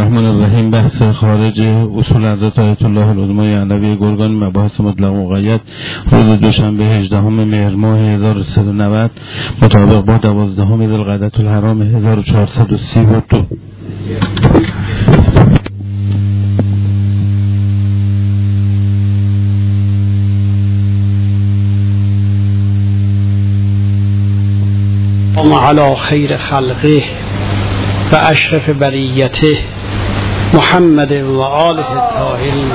الرحمن الرحیم. بحث خارج اصول حضرت آیت الله العظمای علوی گرگان، مباحث مطلق و مقید، روز دوشنبه 18 مهر ماه 1390 مطابق با 12 ذوالقعدة الحرام 1432. علی خیر خلقه و اشرف بریته محمد و آله الطاهرین.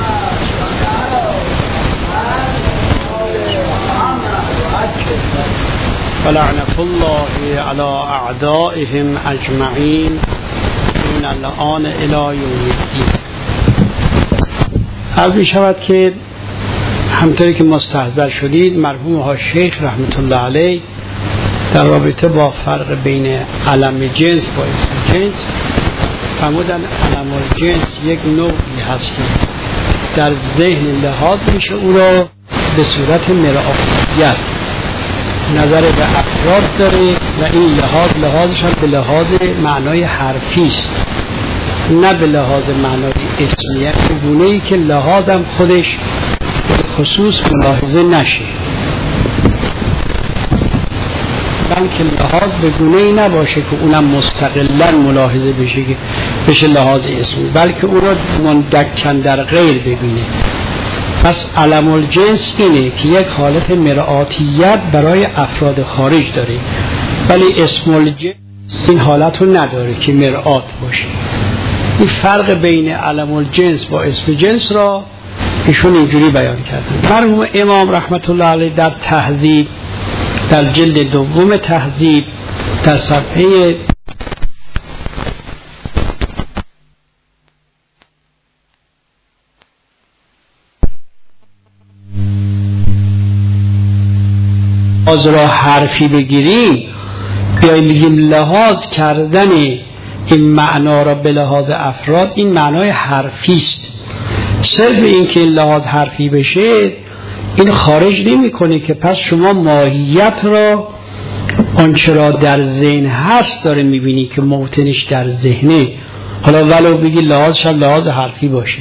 و لعنت الله علی اعدائهم اجمعین من الان الی یوم الدین. عرض می شود که همطوری که مستحضر شدید، مرحوم ها شیخ رحمت الله علیه در رابطه با فرق بین علم جنس با اسم جنس فرمودن علم الجنس یک نوعی هست در ذهن لحاظ میشه او را به صورت مرآتیت نظر به افراد داره و این لحاظش هم به لحاظ معنای حرفی است، نه به لحاظ معنای اسمیت، به گونه‌ای که لحاظم خودش خصوص ملاحظه نشه، بلکه لحاظ به گونه‌ای نباشه که اونم مستقلاً ملاحظه بشه که بشه لحاظ اسمی، بلکه اون را مندکن در غیر ببینه. پس علم الجنس اینه که یک حالت مرآتیت برای افراد خارج داره، ولی اسم الجنس این حالت رو نداره که مرآت باشه. این فرق بین علم الجنس با اسم جنس را ایشون اینجوری بیان کردن. مرحوم امام رحمت الله علیه در تهذیب، در جلد دوم تهذیب، در صفحه لحاظ را حرفی بگیریم، بیاییم بگیم لحاظ کردن این معنا را به لحاظ افراد، این معنای حرفی است. صرف این که لحاظ حرفی بشه این خارج نمی کنه که پس شما ماهیت را آنچه را در ذهن هست داره میبینی که موطنش در ذهنه. حالا ولو بگی لحاظش هم لحاظ حرفی باشه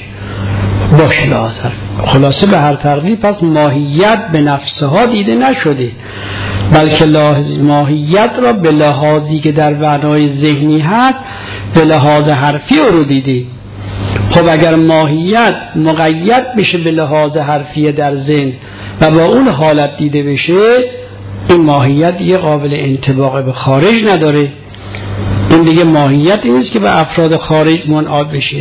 لحاظ حرفی. خلاصه به هر تقدیر پس ماهیت به نفسها دیده نشده، بلکه ماهیت را به لحاظی که در معنای ذهنی هست به لحاظ حرفی رو دیده. خب اگر ماهیت مقید بشه به لحاظ حرفی در ذهن و با اون حالت دیده بشه، این ماهیت یه قابل انطباق به خارج نداره. این دیگه ماهیت نیست که به افراد خارج منعاد بشه.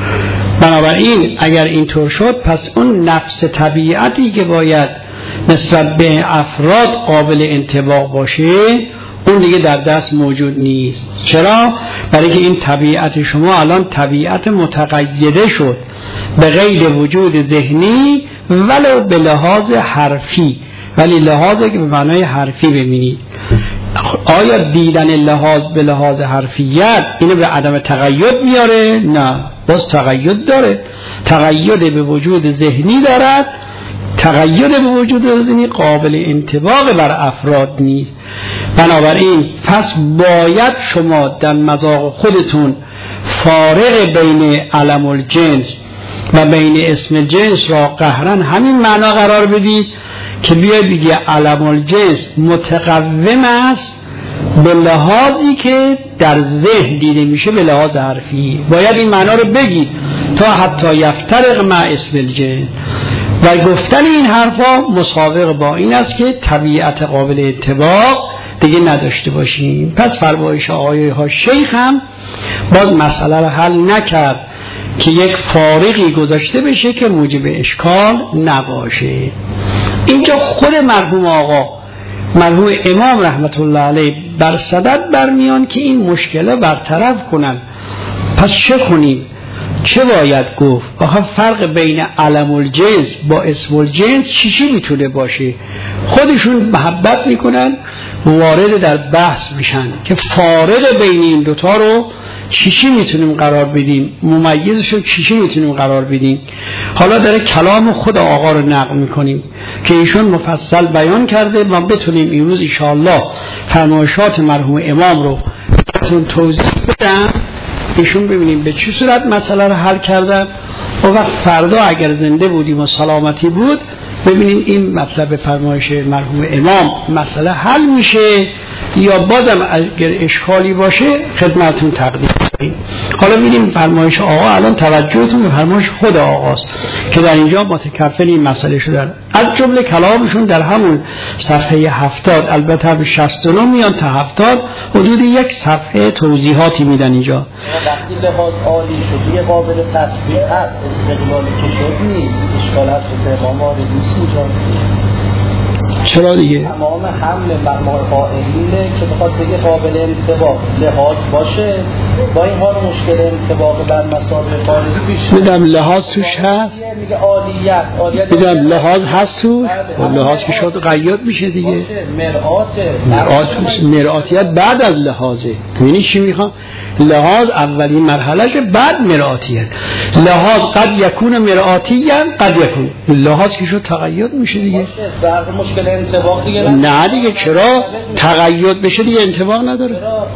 بنابراین اگر اینطور شد، پس اون نفس طبیعتی که باید نسبت به افراد قابل انطباق باشه اون دیگه در دست موجود نیست. چرا؟ برای که این طبیعت شما الان طبیعت متقیده شد به غیر وجود ذهنی ولو به لحاظ حرفی، ولی لحاظی که به معنای حرفی ببینید. آیا دیدن لحاظ به لحاظ حرفیت اینو به عدم تقید میاره؟ نه، باز تقید داره، تقید به وجود ذهنی دارد. تقید به وجود ذهنی قابل انطباق بر افراد نیست. بنابراین پس باید شما در مذاق خودتون فارق بین علم الجنس و بین اسم جنس را قهراً همین معنا قرار بدید که بیاید بگید علم الجنس متقوم است به لحاظی که در ذهن دیده میشه به لحاظ حرفی. باید این معنا رو بگید تا حتی یفترق مع اسم الجنس. و گفتن این حرفا مسابق با این است که طبیعت قابل انطباق دیگه نداشته باشیم. پس فرمایش آقای ها شیخ هم باز مسئله رو حل نکرد که یک فارقی گذاشته بشه که موجب اشکال نباشه. اینجا خود مرحوم امام رحمت الله علیه بر صدد برمیان که این مشکل برطرف کنن. پس چه کنیم؟ چه باید گفت؟ آخه فرق بین علم الجنس با اسم الجنس چی میتونه باشه؟ خودشون محبت میکنن وارد در بحث میشن که فارق بین این دوتا رو چی میتونیم قرار بدیم، ممیزش رو چی میتونیم قرار بدیم. حالا داره کلام خود آقا رو نقل میکنیم که ایشون مفصل بیان کرده و بتونیم امروز انشاءالله فرمایشات مرحوم امام رو بهتون توضیح بدم ایشون ببینیم به چه صورت مسئله رو حل کردن. و وقت فردا اگر زنده بودیم و سلامتی بود ببینیم این مطلب فرمایش مرحوم امام مسئله حل میشه یا بازم اگر اشکالی باشه خدمتتون تقدیم کنیم. حالا میریم فرمایش آقا. الان توجهتون به فرمایش خود آقاست که در اینجا متکفل این مسئله شدن. از جمله کلامشون در همون صفحه 70 البته به 69 میان تا 70 حدود یک صفحه توضیحاتی میدن اینجا. وقتی لحاظ عالی شد یه قابل تطبیق هست، استقلالی که شد نیست، اشکال هست که امام وارد نیست اینجا. چرا دیگه؟ تمام حمل مرمای قائلینه که بخواد بگه قابل انطباق لحاظ باشه، با این حال مشکل انطباق بر مسابقه خارجی پیش میدم لحاظ توش هست، میگه عالیت میدم لحاظ هست توش. لحاظ که شد قیاد میشه دیگه. مرآتیت بعد از لحاظه. میبینی چی میخوام؟ لحاظ اولین مرحلهشه، بعد مرآتیت. لحاظ قد یکون مرآتیا قد یکون، لحاظ که شد تقید میشه دیگه. مشکل انطباق دیگه نه دیگه. چرا تقید بشه دیگه انطباق نداره؟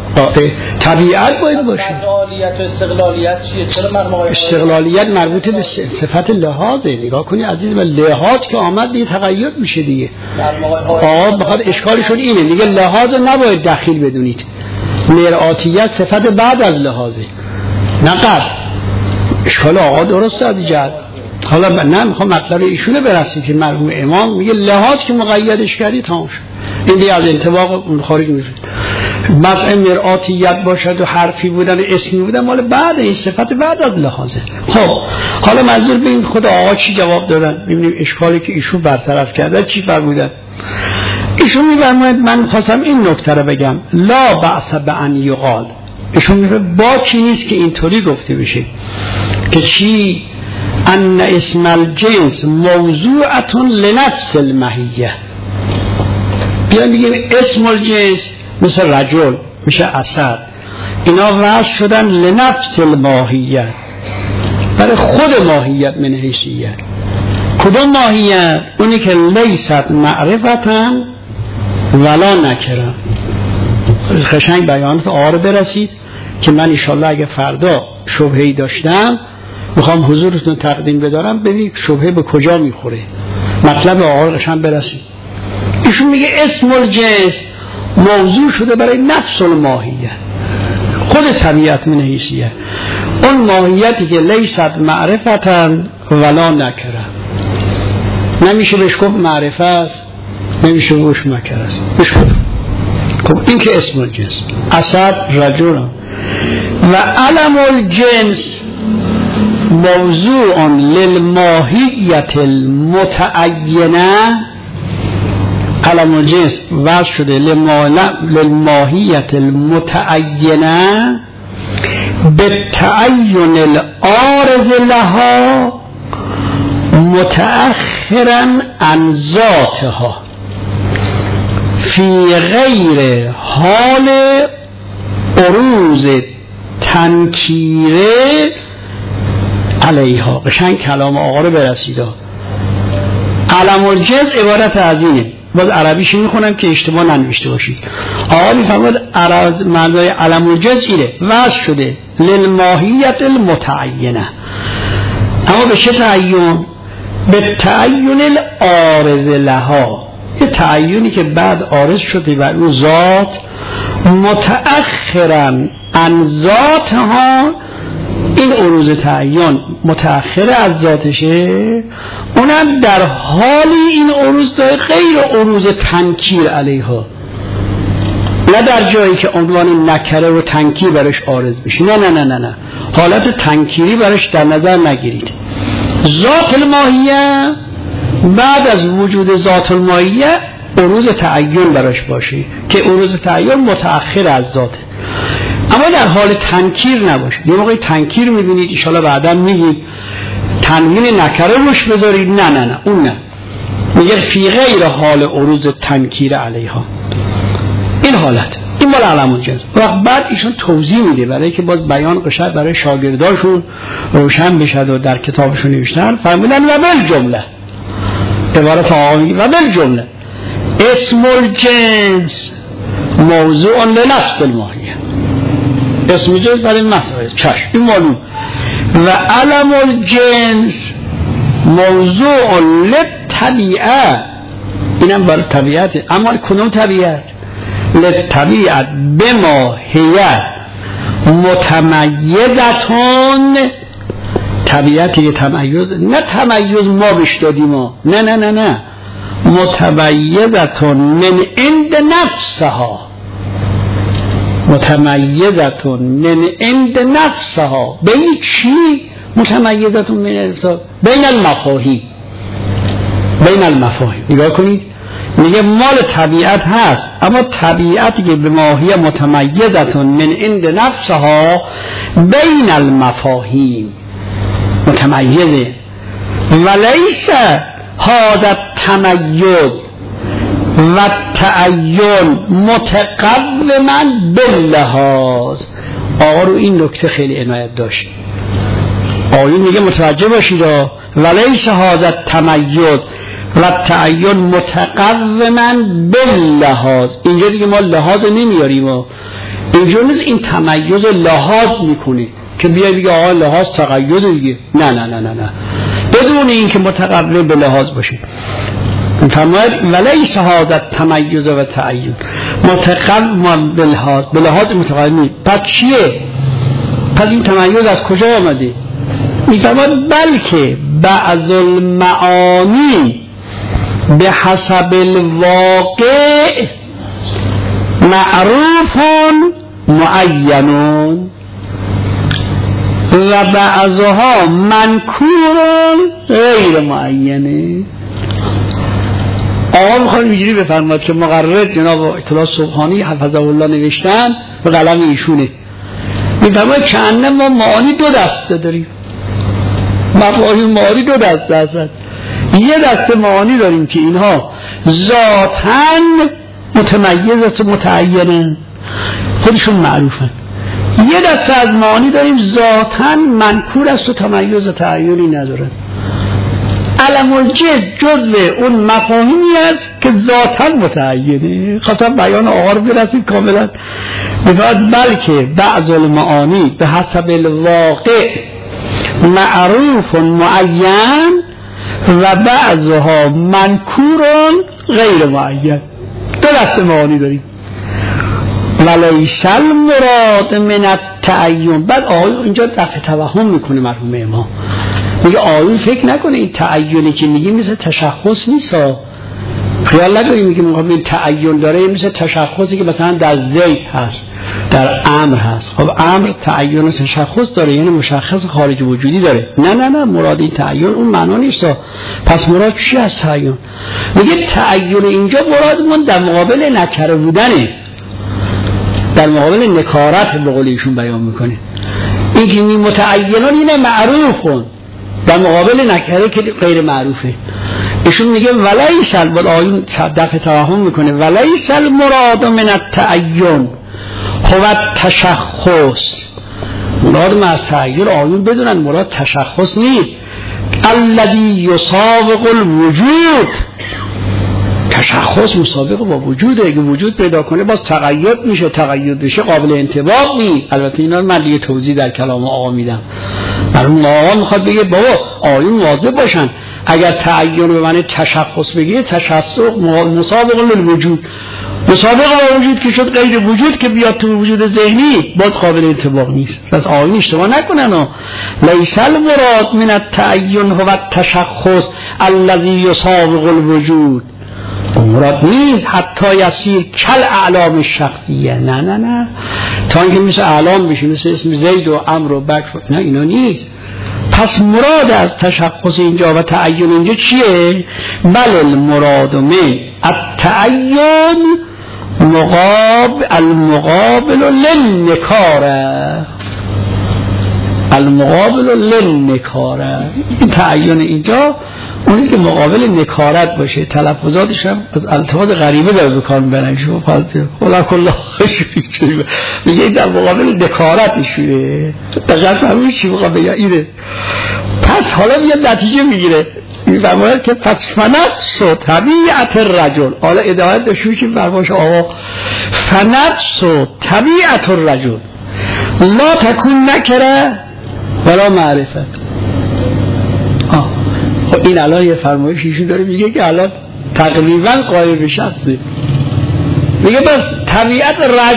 طبیعت باید باشه. عالیت و استقلالیت چیه؟ چرا استقلالیت مربوط به صفت لحاظه. نگاه کنی عزیز، به لحاظ که آمد دیگه تقید میشه دیگه. بخاطر اشکالشون اینه دیگه، لحاظ نباید دخیل بدونید. مرآتیت صفت بعد از لحاظه نه قبل. اشکال آقا درسته از جهت. حالا نه میخوام مطلب ایشونه برسید که مرحوم امام میگه لحاظ که مقیدش کردی تمام شد، این دیگه از انطباق اون خارج میشه. مسئله مرآتیت باشد و حرفی بودن و اسمی بودن مال بعد، این صفت بعد از لحاظه. خب حالا منظور به این خود آقا چی جواب دادن؟ ببینیم اشکالی که ایشون برطرف کرده چی فرمودن. ایشون میفرماید من خواستم این نکته رو بگم، لا بأس بأن یقال. ایشون میفرماید با چی نیست که اینطوری گفته بشه که چی؟ ان اسم الجنس موضوعة لنفس الماهیه. بیان بگیم اسم الجنس مثل رجل، مثل اسد، اینا وضع شدن لنفس الماهیه، برای خود ماهیت من حیثیت. کدوم ماهیت؟ اونی که لیست معرفتا ولا نکرم. خشنگ بیانات آره برسید که من انشالله اگه فردا شبهه‌ای داشتم میخوام حضورتون تقدیم بدارم، ببینید شبهه به کجا میخوره، مطلب آقا قشنگ برسید. ایشون میگه اسم الجنس موضوع شده برای نفس الماهیه، خود طبیعت من حیثیه، اون ماهیتی که لیست معرفتا ولا نکرم. نمیشه بهش گفت معرفه است، نمیشه بهش مکر است. خب این که اسم الجنس. اسد، رجل و علم الجنس موضوع للماهیت المتعینه. علم الجنس وضع شده للماهیت المتعینه بالتعین العارض لها متأخرا عن ذاتها فی غیر حال عروض تنکیره علیها. قشنگ کلام آقا رو برسیده. علم الجنس عبارت از اینه، باز عربیش میخونم که اشتباه ننوشته باشید. آقا میفرماد معنای علم الجنس اینه، وضع شده للماهیت المتعینه، اما به چه تعین؟ به تعین العارض لها، یه تعیینی که بعد عارض شده بر اون ذات، متأخرا عن ذاتها. این عروض تعین متأخر از ذاتشه، اونم در حالی این عروض داره غیر عروض تنکیر علیها، نه در جایی که عنوان نکره و تنکیر برش عارض بشه. نه نه نه نه نه، حالت تنکیری برش در نظر نگیرید. ذات الماهیه بعد از وجود ذات الماهیه عروض تعین براش باشه که عروض تعین متأخر از ذاته، اما در حال تنکیر نباشه. یه موقعی تنکیر میبینید انشاءالله بعدا میگید تنوین نکره روش بذارید، نه نه نه اون نه، میگه فی غیر حال عروض تنکیر علیها. این حالت این مال علم الجنس. و بعد ایشون توضیح میده برای که باز بیان قشنگ برای شاگرداشون روشن بشه و در کتابشون نوشتن. فرمودن و بالجمله، عبارت آقا میگه و بالجمله اسم الجنس موضوع لنفس الماهیه. اسم جنس برای مسائل چشم این معلوم. و علم الجنس موضوع للطبیعه، اینم برای طبیعت، اما کنون طبیعت للطبیعت بما هی متمیزتون، طبیعت یه تمیز، نه تمیز ما بش دادیم، نه نه نه نه، متمیزتون من عند نفسها، متمیزتون من عند نفسها. بین چی؟ متمیزتون من نفسها بین المفاهیم، بین المفاهیم. نگاه کنید میگه مال طبیعت هست، اما طبیعتی که به ماهی متمیزتون من عند نفسها بین المفاهیم متمیزه. ولیس هذا التمیز و تعین متقوما باللحاظ. آقا رو این نکته خیلی عنایت داشت. آیین میگه متوجه باشید ولیس هذا التمیز و تعین متقوما باللحاظ. اینجا دیگه ما لحاظ نمیاریم، اینجا نیست این تمیز لحاظ میکنه که بیای بگه آقا لحاظ تقید دیگه، نه نه نه نه نه، بدون این که متقوم به لحاظ باشه. فرماید ولیس هذا التمیز و تعین متقوم باللحاظ، به لحاظ متقوم. پس چیه؟ پس این تمیز از کجا آمده؟ میفرماید بلکه بعض المعانی به حسب الواقع معروف معین و بعضها منکور غیر معینه. آقا میخواد اینجوری بفرماید که مقرر جناب اطلاع سبحانی حفظه الله نوشتن به قلم ایشونه، میفرماید که انه ما معانی دو دسته داریم، مفاهیم معانی دو دسته هستند. یه دسته معانی داریم که اینها ذاتاً متمیز و متعینن، خودشون معروفن. یه دسته از معانی داریم ذاتاً منکور است و تمیز و تعینی ندارن. علم الجنس جزء اون مفاهیمی است که ذاتاً متعینه. خواستم بیان آقا رو برسید کاملا. میگوید بلکه بعض المعانی به حسب الواقع معروف معین و بعضها منکور غیر معین. دو دسته معانی داریم. ولیس المراد من التعین. بعد آقای اینجا دفع توهم میکنه مرحوم امام، میگه آقای فکر نکنه این تعینی که میگه مثل تشخص نیست، خیال نکنید میگه مقابل تعین داره مثل تشخصی که مثلا در زید هست در امر هست. خب امر تعین و تشخص داره، یعنی مشخص خارج وجودی داره. نه نه نه، مراد این تعین اون معنا نیست. پس مراد چی از تعین؟ میگه تعین اینجا مرادمون در مقابل نکره بودنه، در مقابل نکارت به قول ایشون بیان میکنه. این که متعینون اینه معروفون در مقابل نکره که غیر معروفه. ایشون میگه ولیس البال آیون دفع توهم میکنه ولیس المراد من التعین هو تشخص. مراد ما از تعین آیون بدونن مراد تشخص نیست. الذی یسابق الوجود، تشخص مسابقه با وجوده. اگه وجود پیدا کنه باز تقید میشه، تقید بشه قابل انطباق نیست. البته اینا من دیگه توضیح در کلام آقا میدم. برای آقا میخواد بگه بابا آیون واضح باشن. اگر تعین به معنی تشخص بگیره تشخص مسابقه للوجود، مسابقه با وجود که شد غیر وجود که بیاد تو وجود ذهنی باز قابل انطباق نیست. پس آیون اشتباه نکنن. لیس المراد من التعین هو التشخص الذی یسابق الوجود. مراد نیست حتی یسیر کل اعلام شخصیه. نه نه نه، تا اینکه مثل اعلام بشه مثل اسم زید و عمرو و بکر، نه اینا نیست. پس مراد از تشخص اینجا و تعین اینجا چیه؟ بل المراد من التعین المقابل للنکاره، المقابل للنکاره. این تعین اینجا اونی که مقابل نکارت باشه. تلفظاتش هم از الفاظ غریبه داره بکار میبرن. شما خلا کلا خوشی میگه در مقابل نکارتشونه. دقیقا فهمید چی بخواه بگه اینه. پس حالا میاد نتیجه میگیره، میفرماید که پس فنفس و طبیعت الرجل. حالا ادایت داشوشیم فرماش آقا، فنفس و طبیعت الرجل لا تکون نکره ولا معرفت. این الان یه فرمایشی داره میگه که الان تقریبا قائل به شخصه، میگه بس طبیعت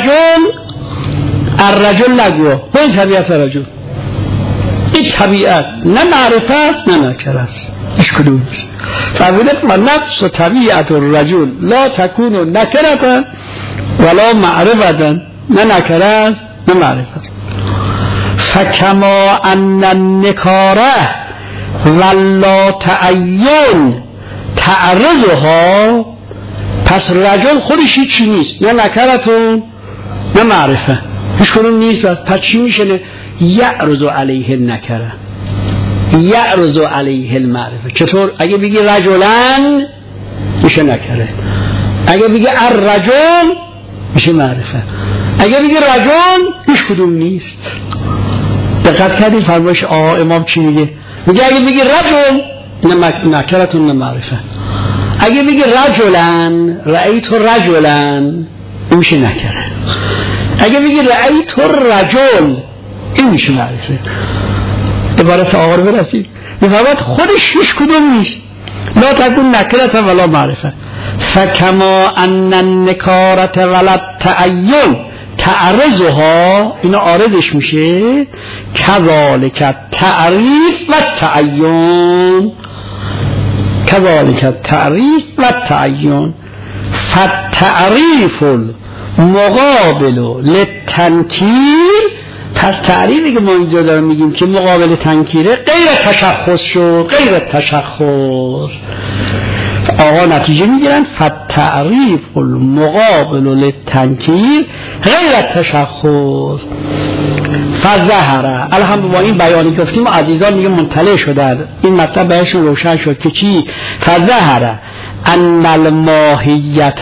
الرجل نگو، با این طبیعت رجل، این طبیعت نه معرفت نه نکره است، هیچ کدوم نیست. فرمودت و نفس و طبیعت الرجل لا تکون نکرتا ولا معرفتا، نه نکره است نه معرفت. فکما ان النکاره ولا تعین تعرضها، پس رجل خودش هیچی نیست، نه نکرتون نه معرفه، هیچ کنون نیست. پس چی میشه؟ یعرض علیه النکره یعرض علیه المعرفه. چطور؟ اگه بگی رجلن میشه نکره، اگه بگی الرجل میشه معرفه، اگه بگی رجل هیچ کدوم نیست. دقت کردی فرمایش امام چی میگه؟ میگه اگه بگی رجل نه نکرتون نه معرفه، اگه بگی رجلن رأیت رجلن این میشه نکره، اگه بگی رأیت رجل این میشه معرفه. عبارت آقا رو برسید میفهمد خودش هیچ کدوم نیست. لا تکون نکرت ولا معرفه. فکما ان النکارت ولا تعین تعرضها، اینا عارضش میشه، کذالک تعریف و تعین، کذالک تعریف و تعین. فالتعریف المقابل للتنکیر، پس تعریفی که ما اینجا دارم میگیم که مقابل تنکیره غیر تشخص شد، غیر تشخص. آقا نتیجه میگیرن فالتعریف المقابل للتنکیر غیر تشخص. فظهر، الحمد با این بیانی گفتیم عزیزان دیگه مطلع شدن، این مطلب بهشون روشن شد که چی؟ فظهر ان الماهیت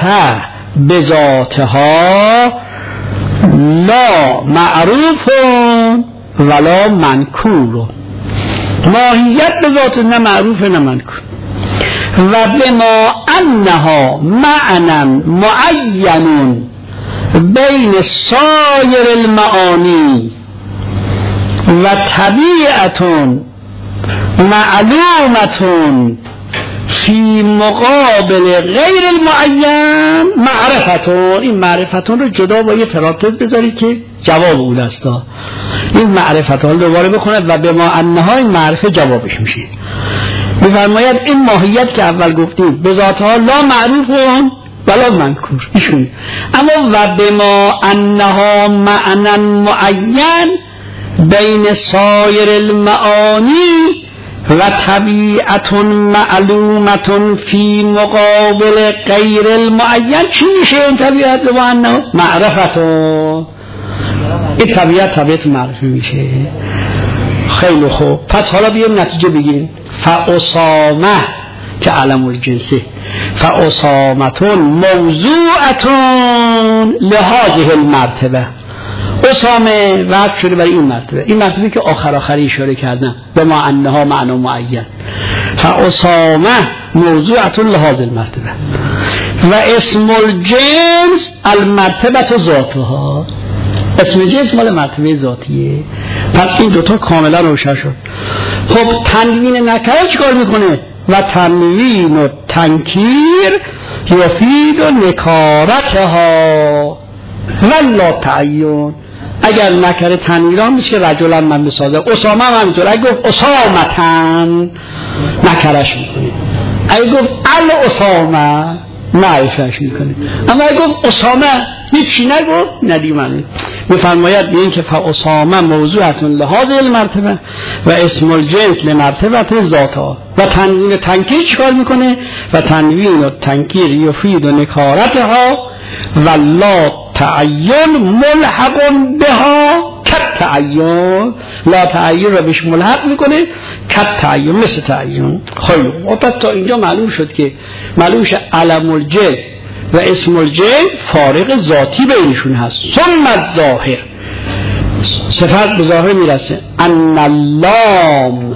بذاتها لا معروف ولا منکور. ماهیت به ذات نه معروف نه منکور. و بما انها معنا معین بین سایر المعانی و طبیعت معلومت فی مقابل غیر المعین معرفتون. این معرفتون رو جدا با یه پرانتز بذارید که جواب اون است. این معرفتون دوباره بخونه و به ما انها این معرفه جوابش میشه. میفرماید این ماهیت که اول گفتیم به ذاتها لا معروفون ولا منکور ایشون، اما و به ما انها معنا معین بین سایر المعانی و طبیعت معلومت فی مقابل غیر المعین. چی میشه این طبیعت به معنی معرفتون؟ این طبیعت معرفی میشه. خیلی خوب، پس حالا بیایم نتیجه بگیریم. فاسامه که علم الجنسه، فاسامتون موضوعتون لهذه المرتبه. اسامه وضع شده برای این مرتبه، این مرتبه که آخری اشاره کردم به ما انها معنا معین. فاسامه موضوعتون لهذه المرتبه و اسم الجنس المرتبه ذاتها. اسم جنس مال مرتبه ذاتیه. پس این دوتا کاملا روشن شد. خب تنوین نکره چیکار میکنه؟ و تنوین و تنکیر یفید و نکارتها ولا تعین. اگر نکره تنویران میشه که رجلا من بسازه، اسامه هم همینطور. اگه گفت اسامتن نکرش میکنه، اگه گفت الاسامه معرفش میکنه، اما اگه گفت اسامه هیچی نگفت ندیمنه. میفرماید به این که فاسامه موضوعتون لهذه المرتبه و اسم الجنس لمرتبه ذاتها. و تنوین تنکیر چیکار میکنه؟ و تنوین و تنکیر یفید و نکارتها و لا تعین ملحق بها کت تعین. لا تعین رو بهش ملحق میکنه کت تعین، مثل تعین. خیلی و پس تا اینجا معلوم شد که معلوم شد علم الجنس و اسم الجنس فارق ذاتی بینشون هست. ثم الظاهر، صفت به ظاهر میرسه. ان اللام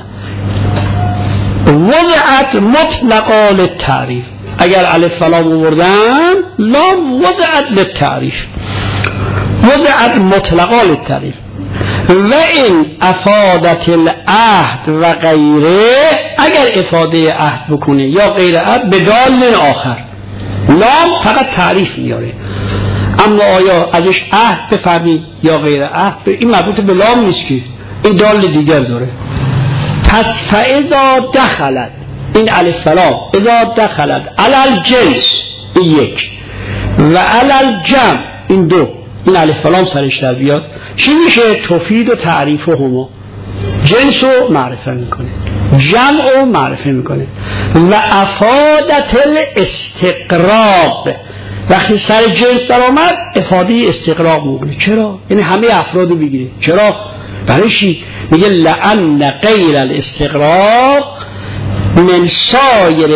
وضعت مطلقا للتعریف. اگر الف لام آوردن لام وضعت للتعریف، وضعت مطلقا للتعریف. و این افادت العهد و غیره، اگر افاده عهد بکنه یا غیر عهد به دال آخر. لام فقط تعریف میاره، اما آیا ازش عهد بفهمید یا غیر عهد، این مربوط به لام نیست که، این دال دیگر داره. پس فاذا دخلت، این الف سلام، اذا دخلت علل جنس، این یک، و علل جمع، این دو، این الف سلام سرش در بیاد، چی میشه؟ تفید و تعریف و هما، جنس رو معرفه میکنه، جمع رو معرفه میکنه. و افادت الاستقراق، وقتی سر جنس در آمد افاده استقراق میکنه. چرا؟ یعنی همه افراد رو بگیره. چرا؟ برای چی؟ میگه لأن غیر الاستقراق من سایر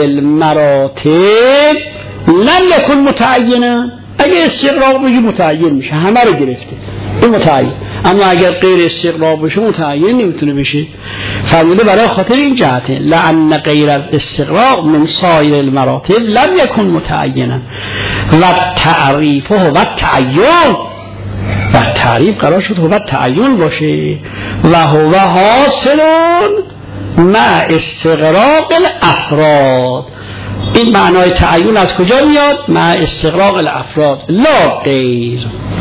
المراتب لم یکن متعینا. اگه استقراق بگی متعین میشه، همه رو گرفته، این متعین. اما اگر غیر استقراق بشه متعین نمیتونه بشه. فرموده برای خاطر این جهته لأن غیر الاستقراق من سایر المراتب لم یکن متعینا و تعریفه و تعین، و تعریف قرار شد و تعین باشه. و هو حاصلون مع استقراق الافراد. این معنای تعین از کجا میاد؟ مع استقراق الافراد لا غیر.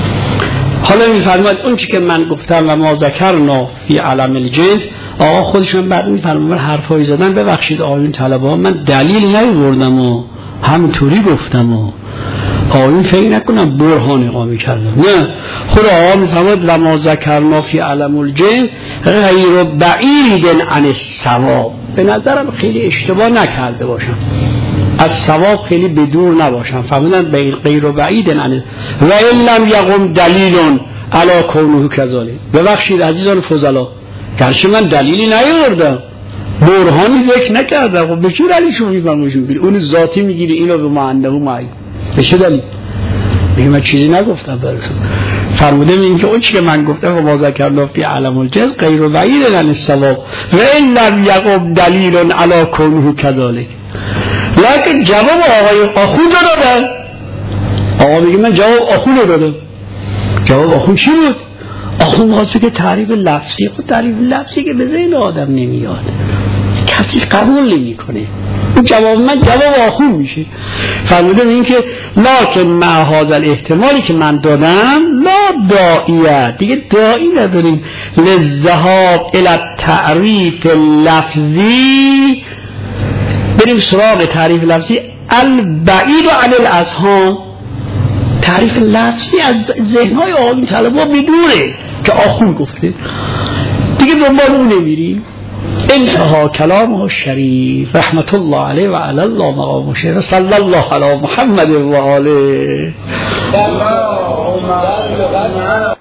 حالا میفرماید اون چی که من گفتم و ما ذکرنا فی علم الجنس، آقا خودشون بعد میفرماید حرفایی زدن، ببخشید آقایون طلبه ها، من دلیل نیاوردم و همینطوری گفتم و آقایون فکر نکنم برهان اقامه کردم، نه، خود آقا میفرماید و ما ذکرنا فی علم الجنس غیر بعید عن الصواب. به نظرم خیلی اشتباه نکرده باشم، از ثواب خیلی بدور نباشم. فهمیدن غیر بعید عن و ان لم یقم دلیل علی کونه کذالک. ببخشید عزیزان فضلا، گرچه من دلیلی نیاوردم، برهانی ذکر نکردم، خب به چه دلیلشو میفهمونشون؟ اون ذاتی میگیری اینو به معنی معین، به چه دلیل؟ میگه من چیزی نگفتم براتون. فرموده این که اون چی که من گفتم و ما ذکرنا فی علم الجنس غیر بعید عن الصواب و ان لم یقم دلیل علی کونه کذالک. لیکن جواب آقای آخون دادن. آقا میگه من جواب آخون دادم. جواب آخون چی بود؟ آخون واسه که تعریف لفظی، خود تعریف لفظی که به ذهن آدم نمیاد، کسی قبول نمی کنه. این جواب من جواب آخون میشه. فرمودم این که لکن مع هذا الاحتمالی که من دادم لا داعیه، دیگه داعی نداریم للذهاب الی التعریف اللفظی، بریم سراغ تعریف لفظی البعید عن الاذهان. تعریف لفظی از ذهنهای آقایون طلبا بدوره که آخون گفته، دیگه دنبال اون نمیریم. انتها کلامه الشریف رحمت الله علیه و علی الله مقام شریف صلی الله علی محمد و آله.